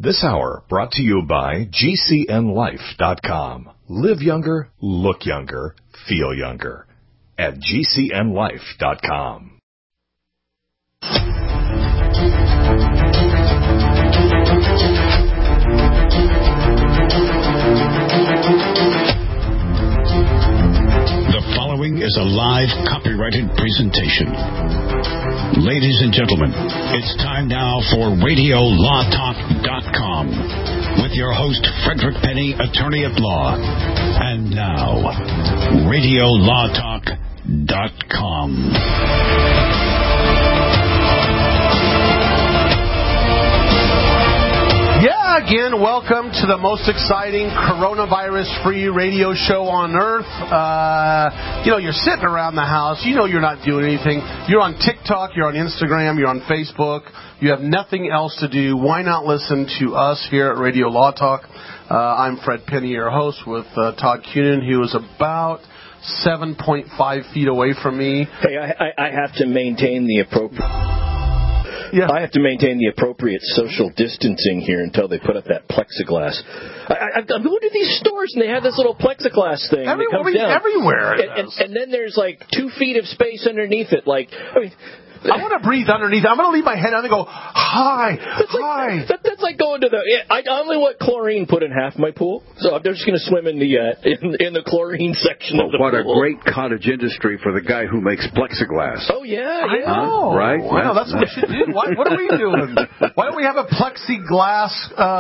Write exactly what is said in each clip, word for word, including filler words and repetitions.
This hour brought to you by G C N life dot com. Live younger, look younger, feel younger at G C N life dot com. The following is a live copyrighted presentation. Ladies and gentlemen, it's time now for radio law talk dot com with your host, Frederick Penny, attorney at law. And now, radio law talk dot com. Yeah, again, welcome to the most exciting coronavirus-free radio show on earth. Uh, you know, you're sitting around the house. You know you're not doing anything. You're on TikTok. You're on Instagram. You're on Facebook. You have nothing else to do. Why not listen to us here at Radio Law Talk? Uh, I'm Fred Penny, your host, with uh, Todd Cunin, who is about seven point five feet away from me. Hey, I, I, I have to maintain the appropriate... Yeah. I have to maintain the appropriate social distancing here until they put up that plexiglass. I, I, I'm going to these stores and they have this little plexiglass thing. Every, that comes down. Everywhere. And, and, and then there's like two feet of space underneath it. Like, I mean, I want to breathe underneath. I'm going to leave my head on and go, hi, that's hi. Like, that, that's like going to the... I only want chlorine put in half my pool, so I'm just going to swim in the uh, in, in the chlorine section well, of the what pool. What a great cottage industry for the guy who makes plexiglass. Oh, yeah, yeah. I know. Huh? Right? I know, that's what we should do. Why, what are we doing? Why don't we have a plexiglass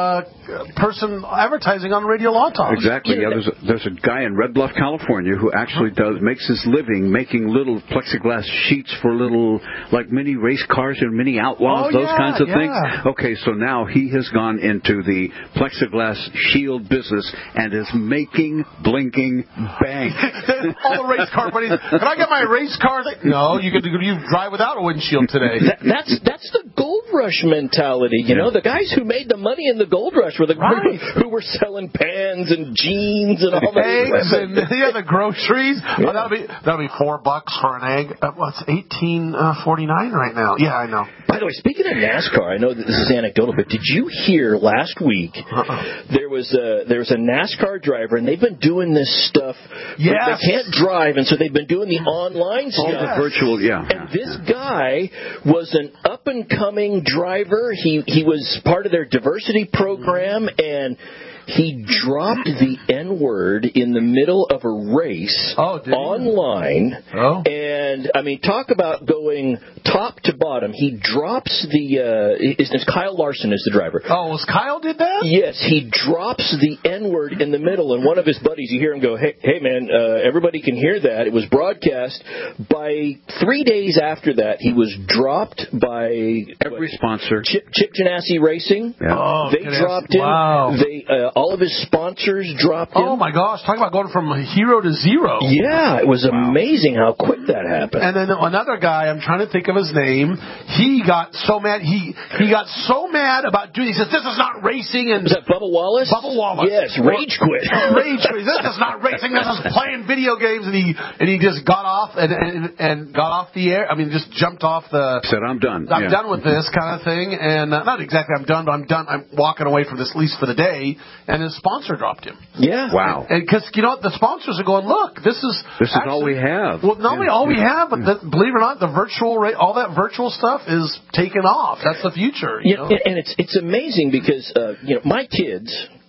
uh, person advertising on Radio Law Talk? Exactly. Yeah, there's a, there's a guy in Red Bluff, California, who actually does makes his living making little plexiglass sheets for little, like, mini race cars and mini outlaws, oh, those yeah, kinds of yeah. things. Okay, so now he has gone into the plexiglass shield business and is making blinking bank. All the race car buddies. Can I get my race car? No, you can you drive without a windshield today. That, that's that's the gold rush mentality, you know. The guys who made the money in the gold rush were the right. who were selling pans and jeans and all that. Eggs and yeah, the groceries. Yeah. Oh, that'll be that'll be four bucks for an egg. Uh, well, it's eighteen forty nine right now. Yeah, I know. By the way, speaking of NASCAR, I know that this is anecdotal, but did you hear last week uh-uh. there was a there was a NASCAR driver, and they've been doing this stuff. Yes. They can't drive, and so they've been doing the online stuff. All the virtual, yeah. And this guy was an up and coming driver. He he was part of their diversity program, and he dropped the N-word in the middle of a race oh, did online. Oh. And, I mean, talk about going top to bottom. He drops the, uh, his name's Kyle Larson is the driver. Oh, was Kyle did that? Yes, he drops the N-word in the middle, and one of his buddies, you hear him go, hey, hey man, uh, everybody can hear that. It was broadcast. By three days after that, he was dropped by... Every what, sponsor. Chip, Chip Ganassi Racing. Yeah. Oh, they Ganassi. dropped him. Wow. They... Uh, all of his sponsors dropped him. Oh, my gosh. Talking about going from hero to zero. Yeah, it was wow. amazing how quick that happened. And then another guy, I'm trying to think of his name, he got so mad. He he got so mad about doing He says, this is not racing. And was that Bubba Wallace? Bubba Wallace. Yes, rage quit. Rage quit. This is not racing. This is playing video games. And he and he just got off and, and, and got off the air. I mean, just jumped off the... Said, I'm done. I'm yeah. done with this kind of thing. And uh, not exactly I'm done, but I'm done. I'm walking away from this, at least for the day. And his sponsor dropped him. Yeah. Wow. And because, you know, the sponsors are going, look, this is... This is actually, all we have. Well, not only yeah. all we have, but the, believe it or not, the virtual, all that virtual stuff is taking off. That's the future. You yeah, know? And it's it's amazing because, uh, you know, my kids,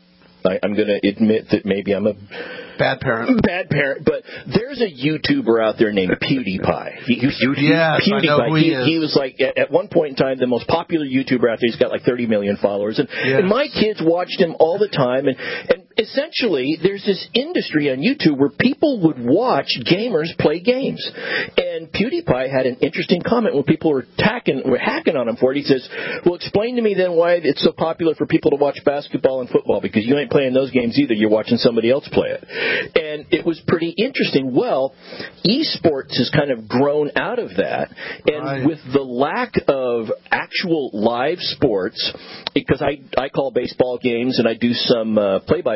I, I'm going to admit that maybe I'm a... Bad parent. Bad parent, but there's a YouTuber out there named PewDiePie. He, he, yes, PewDiePie. I know who he, he, is. he was like, at, at one point in time, the most popular YouTuber out there. He's got like thirty million followers. And, yes. and my kids watched him all the time. And, and essentially, there's this industry on YouTube where people would watch gamers play games. And PewDiePie had an interesting comment when people were, tacking, were hacking on him for it. He says, well, explain to me then why it's so popular for people to watch basketball and football, because you ain't playing those games either. You're watching somebody else play it. And it was pretty interesting. Well, esports has kind of grown out of that. And right. with the lack of actual live sports, because I, I call baseball games and I do some uh, play-by-play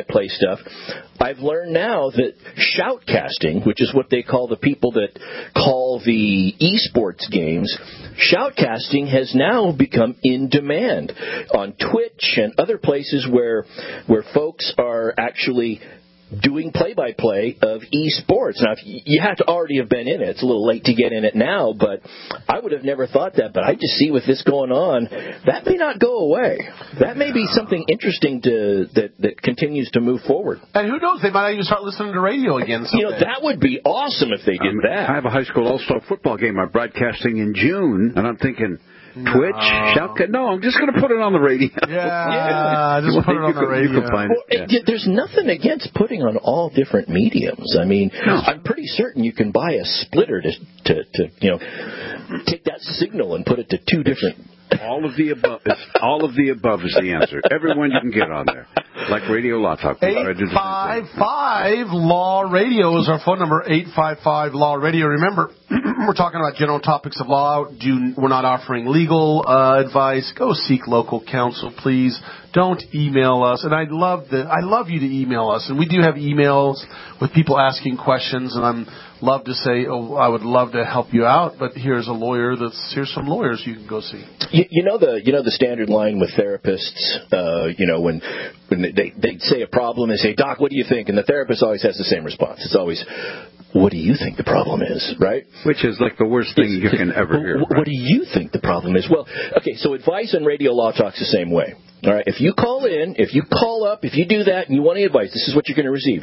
play-by-play stuff, I've learned now that shoutcasting, which is what they call the people that call the esports games, shoutcasting has now become in demand on Twitch and other places where where folks are actually doing play-by-play of esports. Now, if you have to already have been in it. It's a little late to get in it now, but I would have never thought that. But I just see with this going on, that may not go away. That may be something interesting to that, that continues to move forward. And who knows? They might even start listening to radio again someday. You know, that would be awesome if they did um, that. I have a high school all-star football game I'm broadcasting in June, and I'm thinking, Twitch, no. shout, no, I'm just going to put it on the radio. Yeah, yeah. just put it on the can, radio. You can find well, it, yeah. There's nothing against putting on all different mediums. I mean, no. I'm pretty certain you can buy a splitter to, to, to, you know, take that signal and put it to two different. All of the above. Is, all of the above is the answer. Everyone you can get on there, like Radio Law Talk. eight five five Law Radio is our phone number. eight five five Law Radio. Remember, we're talking about general topics of law. Do, we're not offering legal uh, advice. Go seek local counsel, please. Don't email us. And I love the. I love you to email us. And we do have emails with people asking questions. And I'm love to say, oh, I would love to help you out. But here's a lawyer. That's here's some lawyers you can go see. You, you know the you know the standard line with therapists. Uh, you know when when they they say a problem, they say, Doc, what do you think? And the therapist always has the same response. It's always, what do you think the problem is, right? Which is like the worst thing you can ever hear. What, right? what do you think the problem is? Well, okay, so advice on Radio Law Talk's the same way. All right, if you call in, if you call up, if you do that and you want any advice, this is what you're going to receive.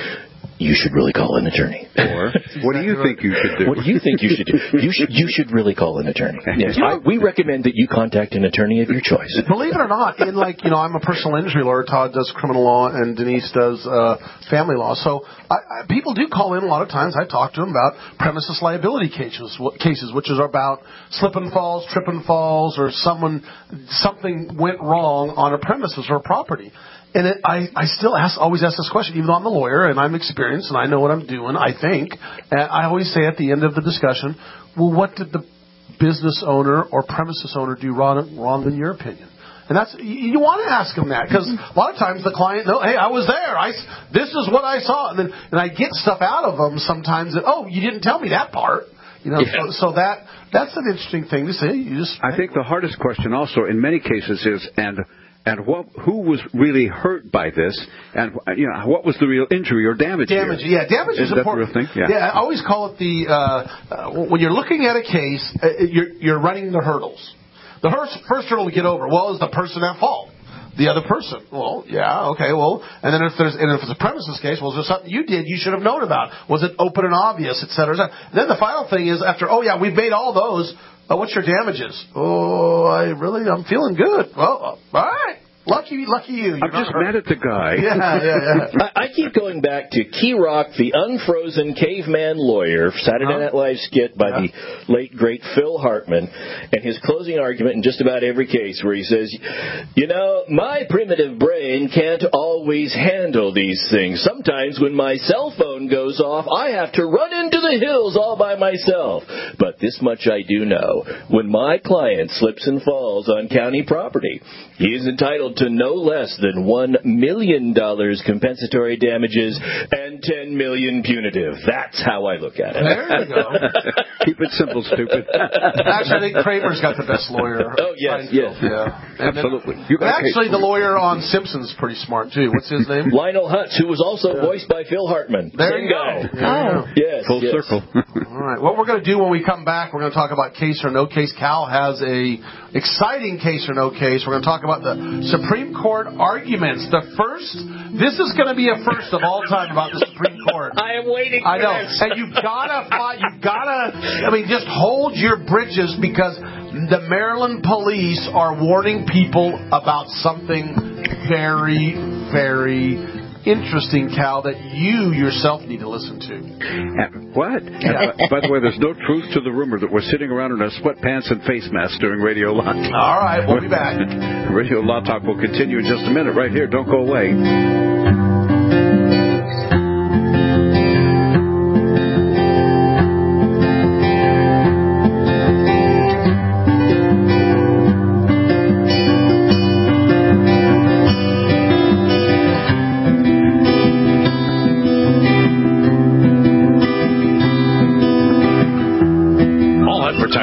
You should really call an attorney. Or, what do you think you should do? What do you think you should do? You should you should really call an attorney. Yes, I, we recommend that you contact an attorney of your choice. Believe it or not, in like you know, I'm a personal injury lawyer. Todd does criminal law, and Denise does uh, family law. So I, I, people do call in a lot of times. I talk to them about premises liability cases, cases, which is about slip and falls, trip and falls, or someone something went wrong on a premises or a property. And it, I, I still ask, always ask this question, even though I'm a lawyer and I'm experienced and I know what I'm doing, I think. And I always say at the end of the discussion, well, what did the business owner or premises owner do wrong, wrong in your opinion? And that's you, you want to ask them that because a lot of times the client, no, hey, I was there. I, this is what I saw. And then and I get stuff out of them sometimes that, oh, you didn't tell me that part. You know, yeah. so, so that that's an interesting thing to say. You just I think the hardest question also in many cases is, and And what, who was really hurt by this, and you know what was the real injury or damage? Damage, here? yeah, damage is, is important. That the real thing? Yeah. yeah, I always call it the uh, uh, when you're looking at a case, uh, you're you're running the hurdles. The first, first hurdle to get over, well, is the person at fault? The other person. Well, yeah, okay, well, and then if there's and if it's a premises case, well, is there something you did you should have known about? Was it open and obvious, et cetera, et cetera? Then the final thing is after, oh yeah, we've made all those. Uh, what's your damages? Oh, I really, I'm feeling good. Well, uh, all right. Lucky, lucky you. You're I'm just mad at the guy. Yeah, yeah, yeah. I, I keep going back to Key Rock, the unfrozen caveman lawyer, Saturday huh? Night Live skit by yeah. the late, great Phil Hartman, and his closing argument in just about every case where he says, you know, my primitive brain can't always handle these things. Sometimes when my cell phone goes off, I have to run into the hills all by myself. But this much I do know. When my client slips and falls on county property, he is entitled to no less than one million dollars compensatory damages and ten million dollars punitive. That's how I look at it. There you go. Keep it simple, stupid. Actually, I think Kramer's got the best lawyer. Oh, yes, yes. Yeah. And Absolutely. Then, actually, the lawyer on Simpson's pretty smart, too. What's his name? Lionel Hutz, who was also yeah. voiced by Phil Hartman. There Same you guy. go. There oh. Yes, Full yes. circle. All right. What we're going to do when we come back, we're going to talk about case or no case. Cal has a exciting case or no case. We're going to talk about the Supreme Court arguments. The first, this is going to be a first of all time about the Supreme Court. I am waiting for I know. this. And you've got to fight, you've got to, I mean, just hold your britches because the Maryland police are warning people about something very, very interesting, Cal, that you yourself need to listen to. And what? Yeah. And, by the way, there's no truth to the rumor that we're sitting around in our sweatpants and face masks during Radio Law Talk. All right, we'll be back. Radio Law Talk will continue in just a minute right here. Don't go away.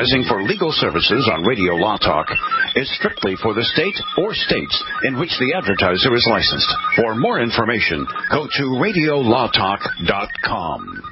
advertising for legal services on Radio Law Talk is strictly for the state or states in which the advertiser is licensed. For more information, go to radio law talk dot com.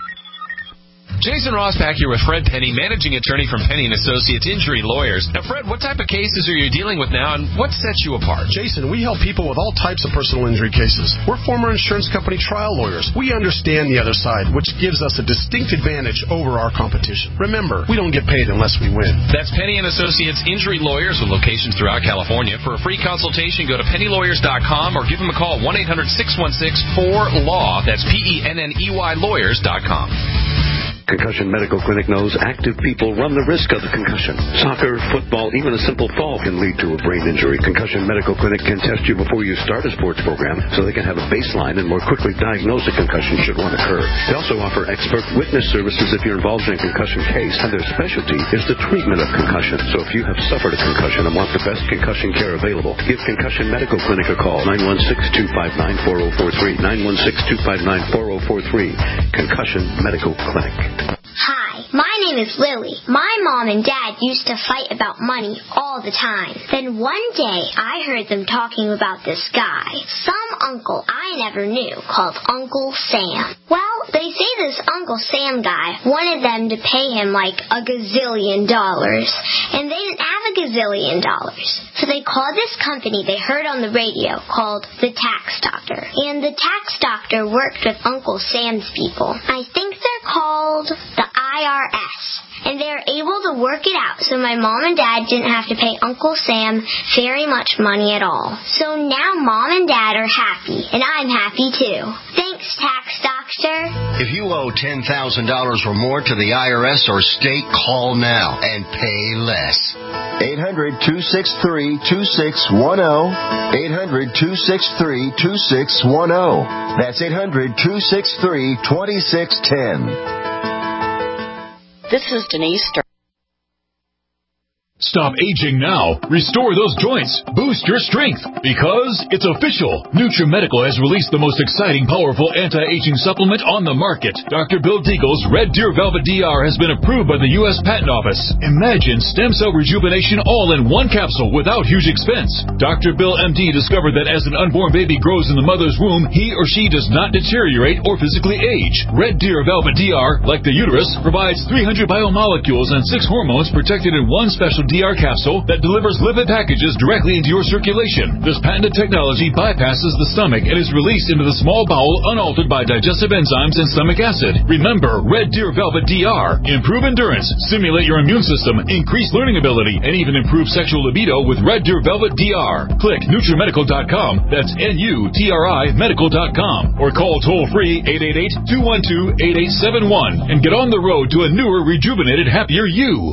Jason Rossback here with Fred Penny, managing attorney from Penny and Associates Injury Lawyers. Now, Fred, what type of cases are you dealing with now, and what sets you apart? Jason, we help people with all types of personal injury cases. We're former insurance company trial lawyers. We understand the other side, which gives us a distinct advantage over our competition. Remember, we don't get paid unless we win. That's Penny and Associates Injury Lawyers with locations throughout California. For a free consultation, go to penny lawyers dot com or give them a call, one eight hundred six one six four L A W. That's P E N N E Y lawyers dot com. Concussion Medical Clinic knows active people run the risk of a concussion. Soccer, football, even a simple fall can lead to a brain injury. Concussion Medical Clinic can test you before you start a sports program so they can have a baseline and more quickly diagnose a concussion should one occur. They also offer expert witness services if you're involved in a concussion case, and their specialty is the treatment of concussion. So if you have suffered a concussion and want the best concussion care available, give Concussion Medical Clinic a call, nine one six, two five nine, four zero four three, nine one six, two five nine, four zero four three. Concussion Medical Clinic. Hi, my name is Lily. My mom and dad used to fight about money all the time. Then one day, I heard them talking about this guy, some uncle I never knew, called Uncle Sam. Well, they say this Uncle Sam guy wanted them to pay him like a gazillion dollars, and they didn't have a gazillion dollars. So they called this company they heard on the radio called the Tax Doctor. And the Tax Doctor worked with Uncle Sam's people. I think they're called the I R S. And they were able to work it out so my mom and dad didn't have to pay Uncle Sam very much money at all. So now mom and dad are happy, and I'm happy too. Thanks, Tax Doctor. If you owe ten thousand dollars or more to the I R S or state, call now and pay less. eight hundred, two six three, two six one zero. eight hundred, two six three, two six one zero. That's eight hundred, two six three, two six one zero. This is Denise Sturr. Stop aging now. Restore those joints. Boost your strength. Because it's official. NutriMedical has released the most exciting, powerful anti-aging supplement on the market. Doctor Bill Deagle's Red Deer Velvet D R has been approved by the U S Patent Office. Imagine stem cell rejuvenation all in one capsule without huge expense. Doctor Bill M D discovered that as an unborn baby grows in the mother's womb, he or she does not deteriorate or physically age. Red Deer Velvet D R, like the uterus, provides three hundred biomolecules and six hormones protected in one special D R capsule that delivers lipid packages directly into your circulation. This patented technology bypasses the stomach and is released into the small bowel unaltered by digestive enzymes and stomach acid. Remember, Red Deer Velvet D R. Improve endurance, stimulate your immune system, increase learning ability, and even improve sexual libido with Red Deer Velvet D R. Click Nutri Medical dot com. That's N U T R I Medical dot com. Or call toll-free eight eight eight, two one two, eight eight seven one and get on the road to a newer, rejuvenated, happier you.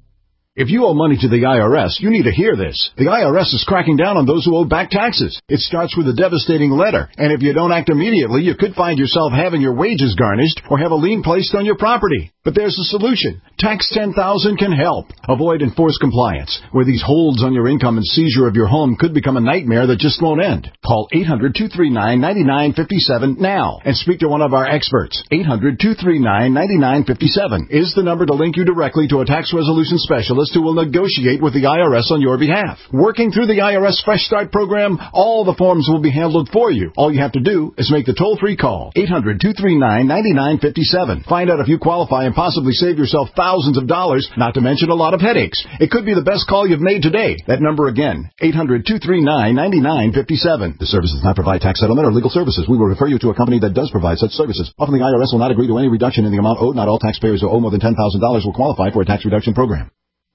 If you owe money to the I R S, you need to hear this. The I R S is cracking down on those who owe back taxes. It starts with a devastating letter, and if you don't act immediately, you could find yourself having your wages garnished or have a lien placed on your property. But there's a solution. Tax ten thousand can help. Avoid enforced compliance, where these holds on your income and seizure of your home could become a nightmare that just won't end. Call eight hundred, two three nine, nine nine five seven now and speak to one of our experts. eight hundred, two three nine, nine nine five seven is the number to link you directly to a tax resolution specialist who will negotiate with the I R S on your behalf. Working through the I R S Fresh Start program, all the forms will be handled for you. All you have to do is make the toll-free call. eight hundred, two three nine, nine nine five seven. Find out if you qualify and possibly save yourself thousands of dollars, not to mention a lot of headaches. It could be the best call you've made today. That number again, eight hundred, two three nine, nine nine five seven. The service does not provide tax settlement or legal services. We will refer you to a company that does provide such services. Often the I R S will not agree to any reduction in the amount owed. Not all taxpayers who owe more than ten thousand dollars will qualify for a tax reduction program.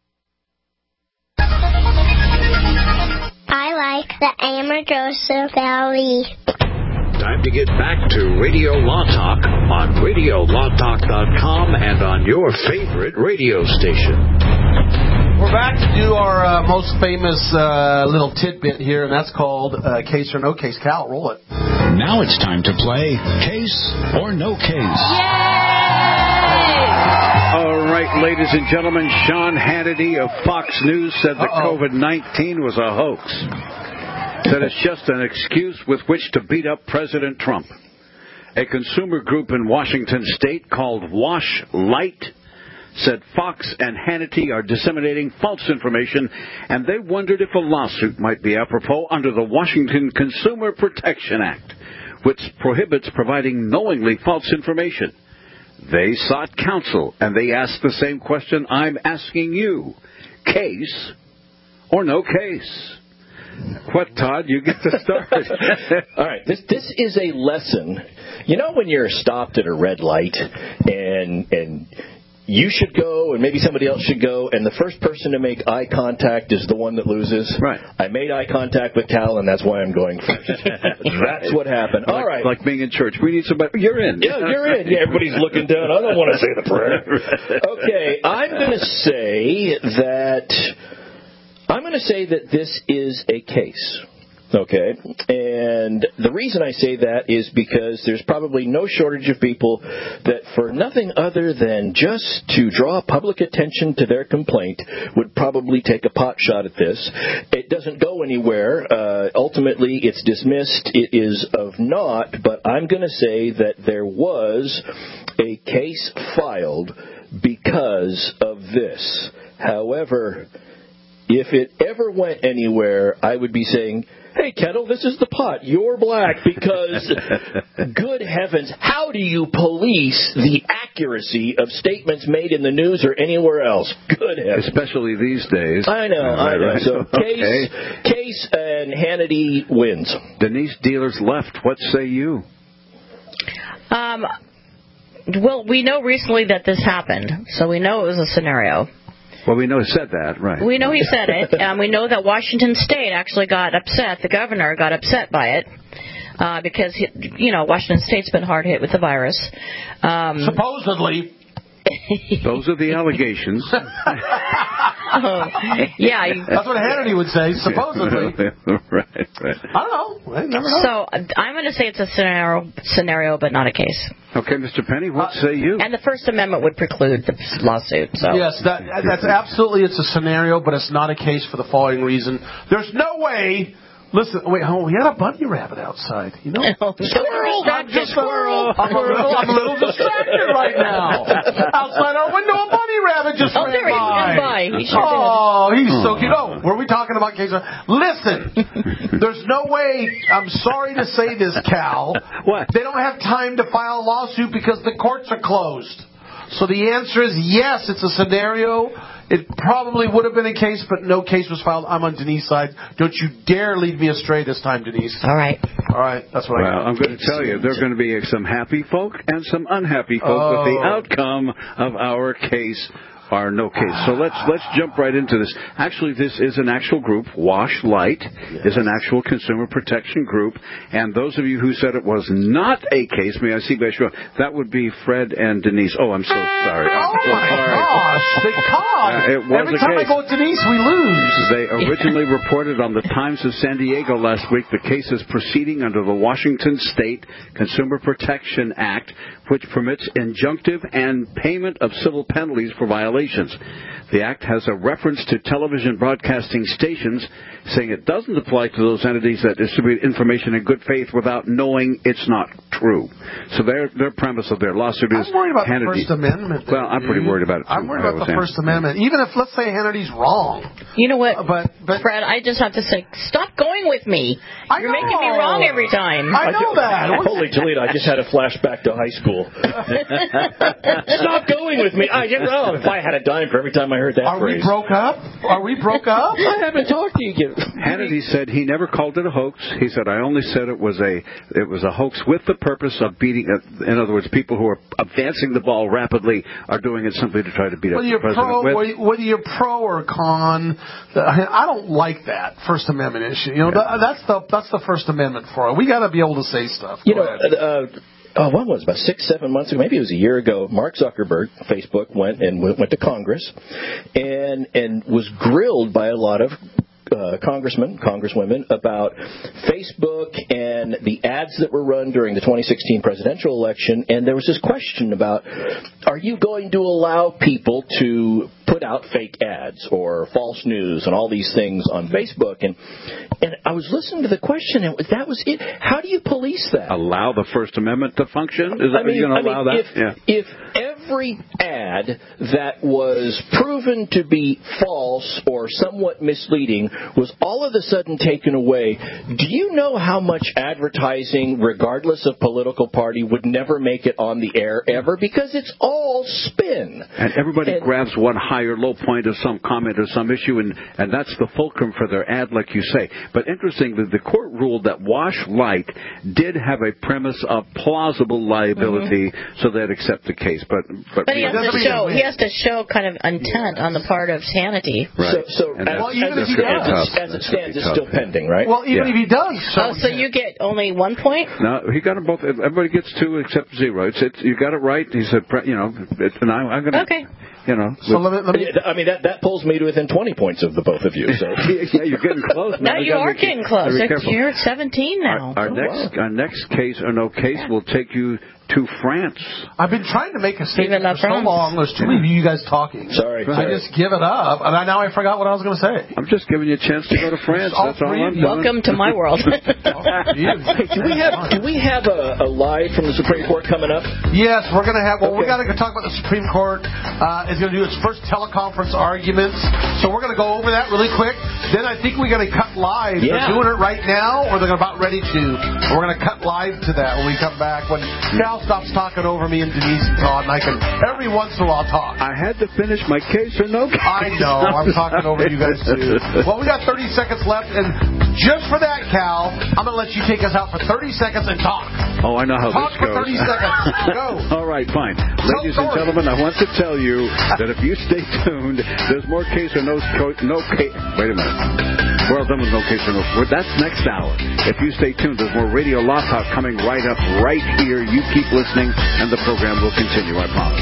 I like the Amargosa Valley. Time to get back to Radio Law Talk on radio law talk dot com and on your favorite radio station. We're back to do our uh, most famous uh, little tidbit here, and that's called uh, Case or No Case. Cal, roll it. Now it's time to play Case or No Case. All right, ladies and gentlemen, Sean Hannity of Fox News said that Uh-oh. COVID nineteen was a hoax. Said it's just an excuse with which to beat up President Trump. A consumer group in Washington State called Wash Light said Fox and Hannity are disseminating false information, and they wondered if a lawsuit might be apropos under the Washington Consumer Protection Act, which prohibits providing knowingly false information. They sought counsel, and they asked the same question I'm asking you. Case or no case? What, Todd? You get to start. All right. This this is a lesson. You know when you're stopped at a red light and and you should go and maybe somebody else should go, and the first person to make eye contact is the one that loses? Right. I made eye contact with Cal, and that's why I'm going first. That's what happened. Like, All right. Like being in church. We need somebody. You're in. Yeah, you're in. Yeah, everybody's looking down. I don't want to say the prayer. Okay, I'm going to say that I'm going to say that this is a case. Okay, and the reason I say that is because there's probably no shortage of people that for nothing other than just to draw public attention to their complaint would probably take a pot shot at this. It doesn't go anywhere. Uh, ultimately, it's dismissed. It is of naught, but I'm going to say that there was a case filed because of this. However, if it ever went anywhere, I would be saying, hey, Kettle, this is the pot. You're black because, good heavens, how do you police the accuracy of statements made in the news or anywhere else? Good heavens. Especially these days. I know, uh, I know. Right. So okay. case, case and Hannity wins. Denise Dealers left. What say you? Um, well, we know recently that this happened, so we know it was a scenario. Well, we know he said that, right. We know he said it. Um, we know that Washington State actually got upset. The governor got upset by it uh, because, he, you know, Washington State's been hard hit with the virus. Um, Supposedly. Those are the allegations. oh, yeah. You, That's what Hannity would say, supposedly. right, right. I don't know. I never know. So I'm going to say it's a scenario, scenario, but not a case. Okay, Mister Penny, what uh, say you? And the First Amendment would preclude the lawsuit. So. Yes, that, that's absolutely, it's a scenario, but it's not a case for the following reason. There's no way... Listen, wait, oh, we had a bunny rabbit outside. You know, squirrel. I'm just squirrel. I'm a little, I'm a little distracted right now. Outside our window, a bunny rabbit just oh, ran there he by. by. He sure oh, did. he's so cute. Oh, were we talking about case? Listen, there's no way. I'm sorry to say this, Cal. What? They don't have time to file a lawsuit because the courts are closed. So the answer is yes. It's a scenario. It probably would have been a case, but no case was filed. I'm on Denise's side. Don't you dare lead me astray this time, Denise. All right. All right. That's what well, I got. I'm going to tell you, there are going to be some happy folk and some unhappy folk oh. with the outcome of our case. Or no case. So let's let's jump right into this. Actually, this is an actual group. Wash Light yes. is an actual consumer protection group. And those of you who said it was not a case, may I see by show, that would be Fred and Denise. Oh, I'm so sorry. I'm oh so my sorry. gosh! They caught. Uh, it was Every a time case. I go with Denise, we lose. They originally reported on the Times of San Diego last week the case is proceeding under the Washington State Consumer Protection Act, which permits injunctive and payment of civil penalties for violations. The Act has a reference to television broadcasting stations, saying it doesn't apply to those entities that distribute information in good faith without knowing it's not true. So their their premise of their lawsuit is I'm worried about Hannity. the First Amendment. Well, I'm pretty worried about it, too. I'm worried about the First Amendment. Even if, let's say, Hannity's wrong. You know what, uh, but, but Fred, I just have to say, stop going with me. I You're know. making me wrong every time. I know that. Holy Toledo, I just had a flashback to high school. Stop going with me. I, oh, if I had a dime for every time I heard that Are phrase. we broke up? Are we broke up? I haven't talked to you yet. Hannity said he never called it a hoax. He said, I only said it was a it was a hoax with the purpose of beating, uh, in other words, people who are advancing the ball rapidly are doing it simply to try to beat up whether the you're president. pro, with. whether you're pro or con, I don't like that First Amendment issue. You know, that's the that's the First Amendment for it. We got to be able to say stuff. Go you know, uh, oh, what was it, about six, seven months ago? Maybe it was a year ago. Mark Zuckerberg, Facebook, went and went, went to Congress, and and was grilled by a lot of Uh, congressmen, congresswomen, about Facebook and the ads that were run during the twenty sixteen presidential election. And there was this question about, are you going to allow people to put out fake ads or false news and all these things on Facebook? And and I was listening to the question, and that was it. How do you police that? Allow the First Amendment to function? Is that I mean, you're going to I allow mean, that? If, yeah. if every ad that was proven to be false or somewhat misleading was all of a sudden taken away. Do you know how much advertising, regardless of political party, would never make it on the air ever? Because it's all spin. And everybody and, grabs one high or low point of some comment or some issue, and, and that's the fulcrum for their ad, like you say. But interestingly, the court ruled that Wash Light did have a premise of plausible liability, mm-hmm. so they'd accept the case. But but, but he, has to show, he has to show kind of intent on the part of Hannity. Right. So, so as, well, even as, if he as, does, as it stands, it's still pending, right? Well, even yeah. if he does. So, oh, so you get only one point? No, he got them both. Everybody gets two except zero. It's, it's you got it right. He said, you know, it, and I, I'm going to. Okay. You know, so let me, let me, I mean, that, that pulls me to within twenty points of the both of you. So. yeah, you're getting close. Now you are getting close. You're at seventeen now. Our, our oh, next wow. our next case or no case will take you to France. I've been trying to make a statement for so France. long. There's too many of you guys talking. Sorry. I sorry. just give it up, and I, now I forgot what I was going to say. I'm just giving you a chance to go to France. That's all I'm doing. Welcome to my world. Hey, do we have do we have a, a live from the Supreme Court coming up? Yes, we're going to have. Well, okay. we got to talk about the Supreme Court. Uh, is going to do its first teleconference arguments. So we're going to go over that really quick. Then I think we're going to cut live. Yeah. They're doing it right now, or they're about ready to. And we're going to cut live to that when we come back. When Cal stops talking over me and Denise and Todd, and I can every once in a while talk. I had to finish my case or no case. I know. I'm talking over you guys too. Well, we got thirty seconds left, and just for that, Cal, I'm going to let you take us out for thirty seconds and talk. Oh, I know how talk this goes. Talk for thirty seconds. Go. All right, fine. Ladies and gentlemen, I want to tell you that if you stay tuned, there's more case or no, no case. Wait a minute. We're all done with no case or no. That's next hour. If you stay tuned, there's more Radio Law Talk coming right up, right here. You keep listening, and the program will continue. I promise.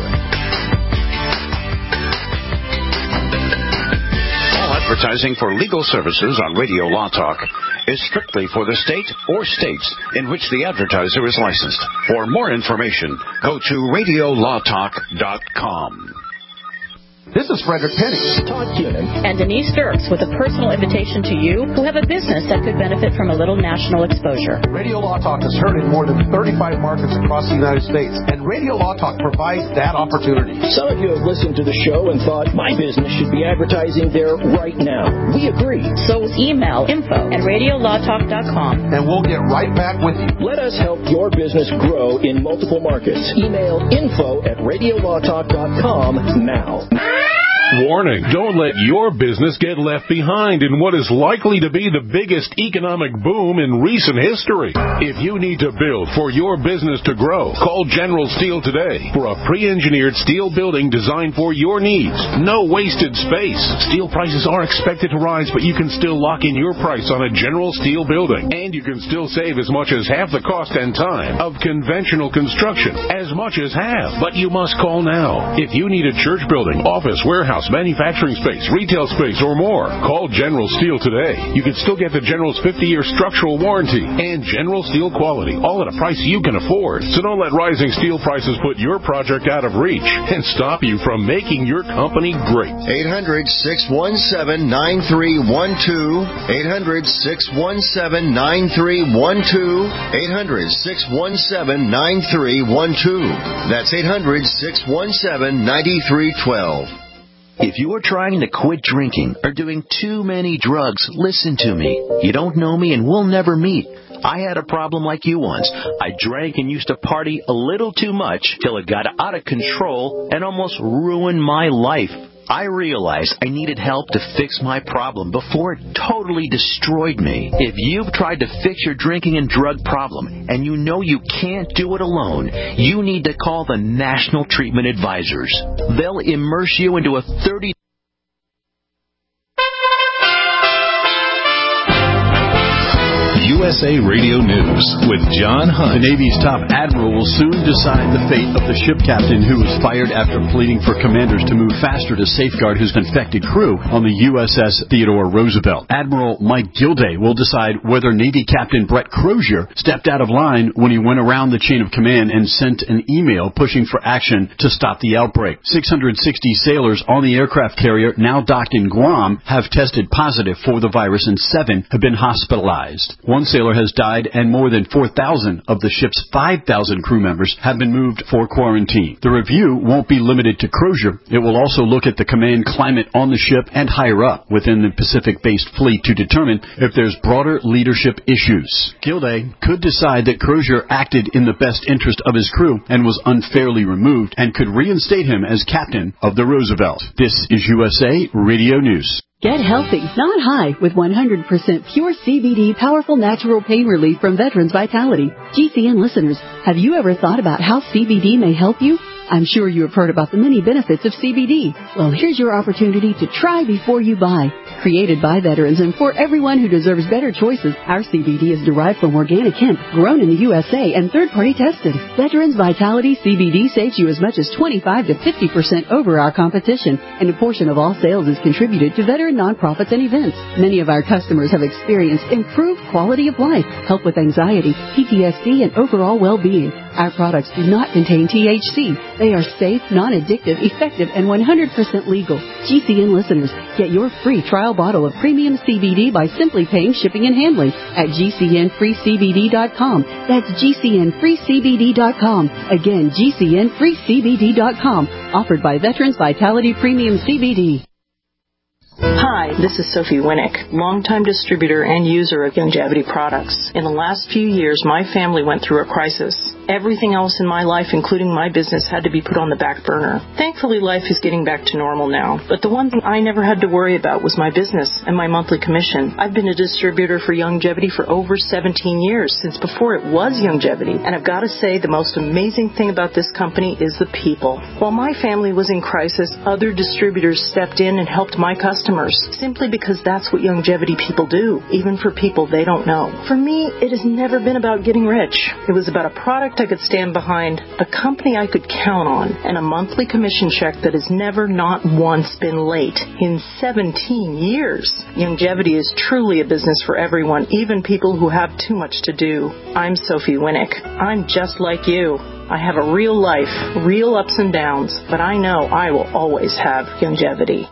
All advertising for legal services on Radio Law Talk is strictly for the state or states in which the advertiser is licensed. For more information, go to radio law talk dot com. This is Frederick Penny, Todd Cunin, and Denise Dirks with a personal invitation to you who have a business that could benefit from a little national exposure. Radio Law Talk is heard in more than thirty-five markets across the United States, and Radio Law Talk provides that opportunity. Some of you have listened to the show and thought, my business should be advertising there right now. We agree. So email info at radio law talk dot com. And we'll get right back with you. Let us help your business grow in multiple markets. Email info at radio law talk dot com now. Warning, don't let your business get left behind in what is likely to be the biggest economic boom in recent history. If you need to build for your business to grow, call General Steel today for a pre-engineered steel building designed for your needs. No wasted space. Steel prices are expected to rise, but you can still lock in your price on a General Steel building. And you can still save as much as half the cost and time of conventional construction. As much as half. But you must call now. If you need a church building, office, warehouse, manufacturing space, retail space, or more, call General Steel today. You can still get the General's fifty-year structural warranty and General Steel quality, all at a price you can afford. So don't let rising steel prices put your project out of reach and stop you from making your company great. eight hundred, six one seven, nine three one two. eight hundred, six one seven, nine three one two. eight hundred, six one seven, nine three one two. That's eight hundred, six one seven, nine three one two. If you are trying to quit drinking or doing too many drugs, listen to me. You don't know me and we'll never meet. I had a problem like you once. I drank and used to party a little too much till it got out of control and almost ruined my life. I realized I needed help to fix my problem before it totally destroyed me. If you've tried to fix your drinking and drug problem and you know you can't do it alone, you need to call the National Treatment Advisors. They'll immerse you into a thirty U S A Radio News with John Hunt. The Navy's top admiral will soon decide the fate of the ship captain who was fired after pleading for commanders to move faster to safeguard his infected crew on the U S S Theodore Roosevelt. Admiral Mike Gilday will decide whether Navy Captain Brett Crozier stepped out of line when he went around the chain of command and sent an email pushing for action to stop the outbreak. six hundred sixty sailors on the aircraft carrier, now docked in Guam, have tested positive for the virus and seven have been hospitalized. One sailor has died, and more than four thousand of the ship's five thousand crew members have been moved for quarantine. The review won't be limited to Crozier. It will also look at the command climate on the ship and higher up within the Pacific-based fleet to determine if there's broader leadership issues. Gilday could decide that Crozier acted in the best interest of his crew and was unfairly removed, and could reinstate him as captain of the Roosevelt. This is U S A Radio News. Get healthy, not high, with one hundred percent pure C B D powerful natural pain relief from Veterans Vitality. G C N listeners, have you ever thought about how C B D may help you? I'm sure you have heard about the many benefits of C B D. Well, here's your opportunity to try before you buy. Created by veterans and for everyone who deserves better choices, our C B D is derived from organic hemp, grown in the U S A, and third-party tested. Veterans Vitality C B D saves you as much as twenty-five to fifty percent over our competition, and a portion of all sales is contributed to veteran nonprofits and events. Many of our customers have experienced improved quality of life, help with anxiety, P T S D, and overall well-being. Our products do not contain T H C. They are safe, non-addictive, effective, and one hundred percent legal. G C N listeners, get your free trial bottle of premium C B D by simply paying shipping and handling at G C N free C B D dot com. That's G C N free C B D dot com. Again, G C N free C B D dot com. Offered by Veterans Vitality Premium C B D. Hi, this is Sophie Winnick, longtime distributor and user of Youngevity products. In the last few years, my family went through a crisis. Everything else in my life, including my business, had to be put on the back burner. Thankfully, life is getting back to normal now. But the one thing I never had to worry about was my business and my monthly commission. I've been a distributor for Youngevity for over seventeen years, since before it was Youngevity. And I've got to say, the most amazing thing about this company is the people. While my family was in crisis, other distributors stepped in and helped my customers, simply because that's what Youngevity people do, even for people they don't know. For me, it has never been about getting rich. It was about a product I could stand behind, a company I could count on, and a monthly commission check that has never not once been late in seventeen years. Youngevity is truly a business for everyone, even people who have too much to do. I'm Sophie Winnick. I'm just like you. I have a real life, real ups and downs, but I know I will always have Youngevity.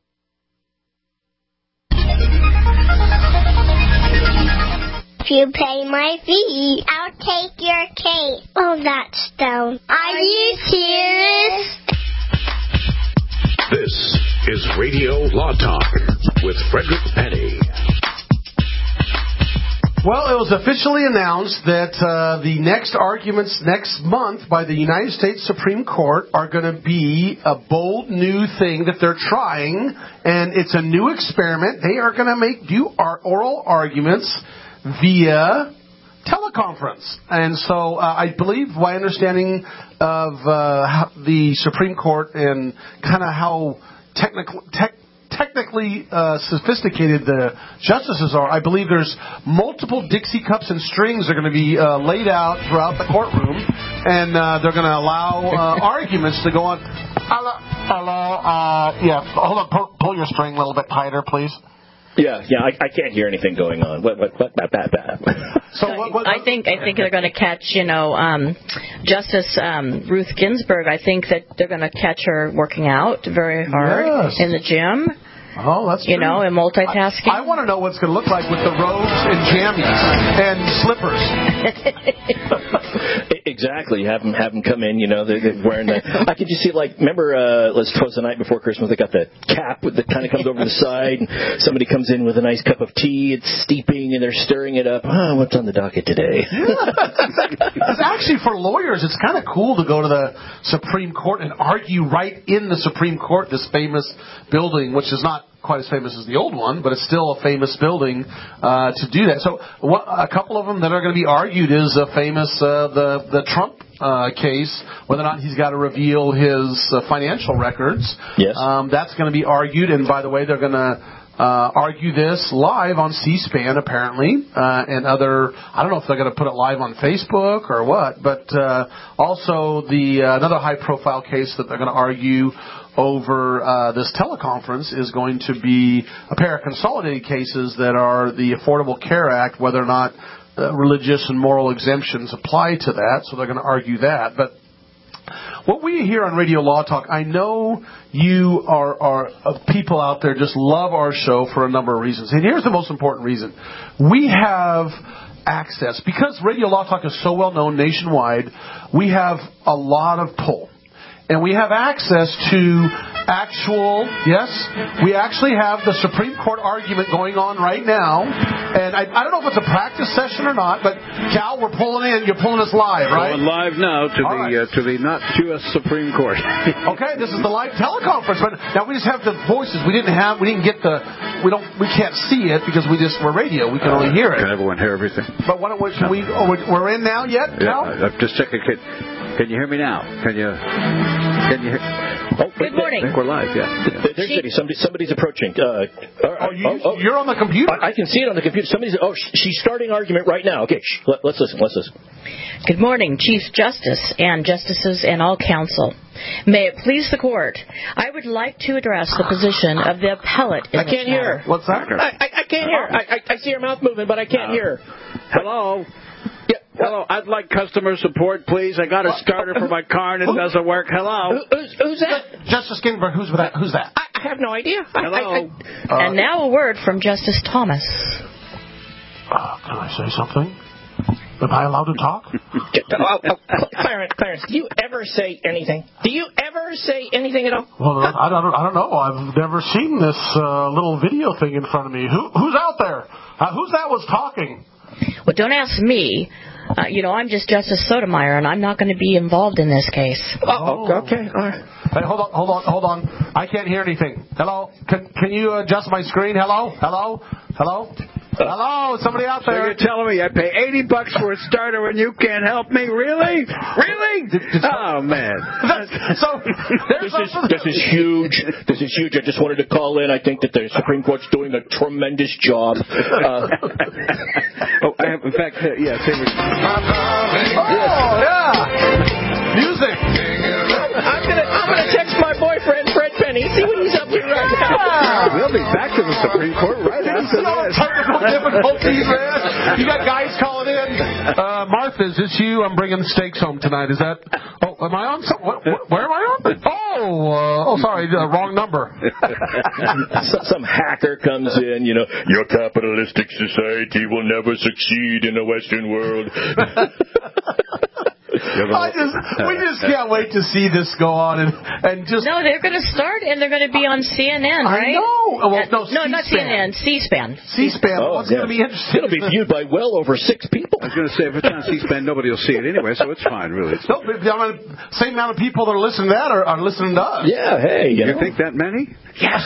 If you pay my fee, I'll take your cake. Oh, that's down. Are you serious? This is Radio Law Talk with Frederick Penny. Well, it was officially announced that uh, the next arguments next month by the United States Supreme Court are going to be a bold new thing that they're trying, and it's a new experiment. They are going to make do oral arguments via teleconference. And so uh, I believe my understanding of uh, how the Supreme Court and kind of how technical, tech, technically uh, sophisticated the justices are, I believe there's multiple Dixie cups and strings that are going to be uh, laid out throughout the courtroom, and uh, they're going to allow uh, arguments to go on. Hello, hello, uh, yeah, hold on, pull, pull your string a little bit tighter, please. Yeah, yeah, I, I can't hear anything going on. What, what, what, that, that, that. So what, what, I think I think they're going to catch, you know, um, Justice um, Ruth Ginsburg. I think that they're going to catch her working out very hard yes. in the gym. Oh, that's you true. know, and multitasking. I, I want to know what it's going to look like with the robes and jammies and slippers. Exactly. Have them have them come in. You know, they're, they're wearing the. I could just see like remember, uh, let's twas the night before Christmas. They got the cap with that kind of comes over the side. And somebody comes in with a nice cup of tea. It's steeping, and they're stirring it up. Oh, what's on the docket today? It's actually for lawyers. It's kind of cool to go to the Supreme Court and argue right in the Supreme Court, this famous building, which is not quite as famous as the old one, but it's still a famous building uh, to do that. So what, a couple of them that are going to be argued is a famous uh, the the Trump uh, case, whether or not he's got to reveal his uh, financial records. Yes, um, that's going to be argued. And by the way, they're going to uh, argue this live on C-SPAN apparently, uh, and other. I don't know if they're going to put it live on Facebook or what, but uh, also the uh, another high-profile case that they're going to argue over uh, this teleconference is going to be a pair of consolidated cases that are the Affordable Care Act, whether or not uh, religious and moral exemptions apply to that. So they're going to argue that. But what we hear on Radio Law Talk, I know you are, are uh, people out there just love our show for a number of reasons. And here's the most important reason. We have access. Because Radio Law Talk is so well known nationwide, we have a lot of pull. And we have access to actual, yes, we actually have the Supreme Court argument going on right now. And I, I don't know if it's a practice session or not, but Cal, we're pulling in. You're pulling us live, right? Going live now to All the right. uh, to the not U S Supreme Court. Okay, this is the live teleconference. But now we just have the voices. We didn't have, we didn't get the, we don't, we can't see it because we just we're radio. We can only hear it. Can everyone hear everything? But why don't we? Should we? Oh, we're in now yet? Yeah. Cal? I'm just checking. Can, can you hear me now? Can you? Can you? Hear? Oh, Good morning. I think we're live. Yeah. yeah. There's City. Somebody, somebody's approaching. Uh, oh, you, oh, oh, you're on the computer. I, I can see it on the computer. Somebody's. Oh, she's starting argument right now. Okay, shh, let, let's listen. Let's listen. Good morning, Chief Justice and Justices and all counsel. May it please the Court, I would like to address the position of the appellate in I this can't hear. matter. What's that? I, I, I can't hear. I, I, I see her mouth moving, but I can't Uh, hear. Hello. Yeah. Hello. I'd like customer support, please. I got a starter for my car and it doesn't work. Hello. Who, who's, who's that? Justice Ginsburg. Who's that? Who's that? I, I have no idea. I, Hello. I, I, Uh, And now a word from Justice Thomas. Uh, can I say something? Am I allowed to talk? oh, oh, Clarence, Clarence, do you ever say anything? Do you ever say anything at all? Well, I don't, I don't know. I've never seen this uh, little video thing in front of me. Who, who's out there? Uh, who's that was talking? Well, don't ask me. Uh, you know, I'm just Justice Sotomayor, and I'm not going to be involved in this case. Oh, okay. All right. Hey, hold on, hold on, hold on. I can't hear anything. Hello? Can, can you adjust my screen? Hello? Hello? Hello? Hello? Somebody out So there? you're telling me I pay eighty bucks for a starter and you can't help me? Really? Really? Oh, man. so, this is, this is huge. This is huge. I just wanted to call in. I think that the Supreme Court's doing a tremendous job. Uh, oh, I have, in fact, uh, yeah, same with... Oh, yeah. Music. I'm gonna, I'm gonna text my boyfriend Fred Penny. See what he's up to right now. We'll be back to the Supreme Court right after no this. technical difficulties, man. You got guys calling in. Uh, Martha, is this you? I'm bringing steaks home tonight. Is that? Oh, am I on? Some, what, what, where am I on? Oh, uh, oh, sorry, uh, wrong number. some, some hacker comes in. You know, your capitalistic society will never succeed in the Western world. I just, we just can't wait to see this go on and, and just. No, they're going to start and they're going to be on C N N, right? I know. Well, no, no, not C N N, C-SPAN. C-SPAN. Oh, What's yeah. going to be interesting? It'll be viewed by well over six people. I was going to say, if it's on C-SPAN, nobody will see it anyway, so it's fine, really. It's no, the amount of, same amount of people that are listening to that are, are listening to us. Yeah, hey. You, you know. think that many? Yes.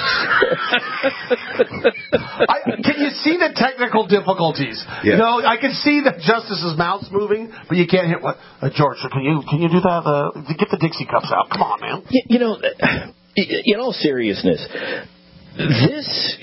I, can you see the technical difficulties? Yes. You know, I can see the justice's mouth's moving, but you can't hear what. Uh, George, can you can you do that? Uh, get the Dixie cups out. Come on, man. You, you know, in all seriousness, this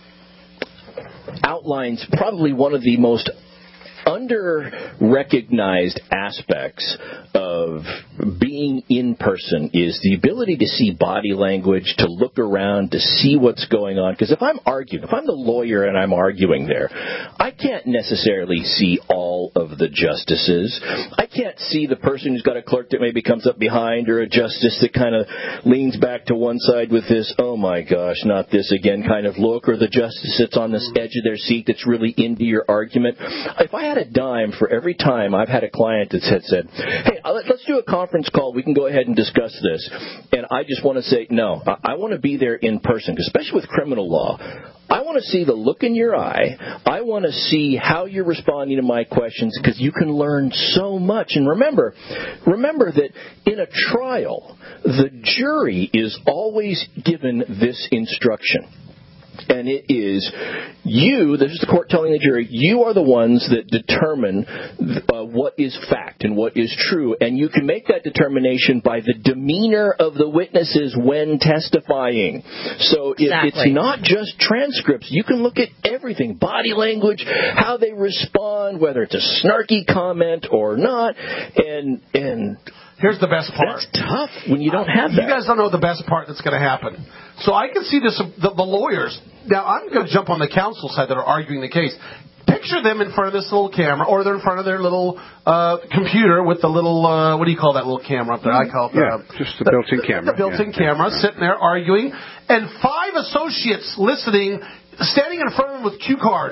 outlines probably one of the most under-recognized aspects of being in person is the ability to see body language, to look around, to see what's going on. Because if I'm arguing, if I'm the lawyer and I'm arguing there, I can't necessarily see all of the justices. I can't see the person who's got a clerk that maybe comes up behind or a justice that kind of leans back to one side with this, oh my gosh, not this again kind of look, or the justice that's on this edge of their seat that's really into your argument. If I had a dime for every time I've had a client that had said, hey, let's do a conference call. We can go ahead and discuss this. And I just want to say, no, I want to be there in person, especially with criminal law. I want to see the look in your eye. I want to see how you're responding to my questions because you can learn so much. And remember, remember that in a trial, the jury is always given this instruction. And it is you, this is the court telling the jury, you are the ones that determine uh, what is fact and what is true. And you can make that determination by the demeanor of the witnesses when testifying. So it, Exactly. it's not just transcripts. You can look at everything, body language, how they respond, whether it's a snarky comment or not. And and here's the best part. That's tough when you don't have that. You guys don't know the best part that's going to happen. So I can see this, the, the lawyers. Now, I'm going to jump on the counsel side that are arguing the case. Picture them in front of this little camera, or they're in front of their little uh, computer with the little, uh, what do you call that little camera up there? I call it yeah, uh, just the, the built-in camera. The built-in yeah. camera, sitting there arguing, and five associates listening, standing in front of them with cue cards,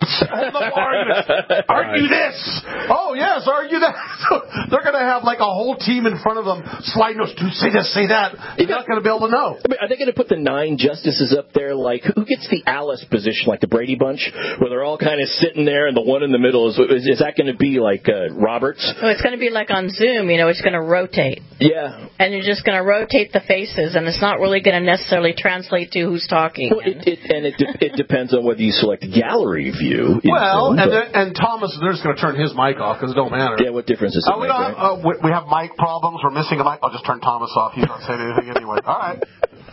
Argue this. Oh, yes, argue that. So they're going to have like a whole team in front of them sliding notes. Do say this, say that. You're not going to be able to know. I mean, are they going to put the nine justices up there? Like, who gets the Alice position, like the Brady Bunch, where they're all kind of sitting there and the one in the middle is, is, is that going to be like uh, Roberts? Oh, it's going to be like on Zoom, you know, it's going to rotate. Yeah. And you're just going to rotate the faces, and it's not really going to necessarily translate to who's talking. Well, it, it, and it, de- it depends on whether you select gallery view. Well, Zoom, and, but... and Thomas, they're just going to turn his mic off because it don't matter. Yeah, what difference does it uh, we make? Don't have, uh, we, we have mic problems. We're missing a mic. I'll just turn Thomas off. He's not saying anything anyway. All right.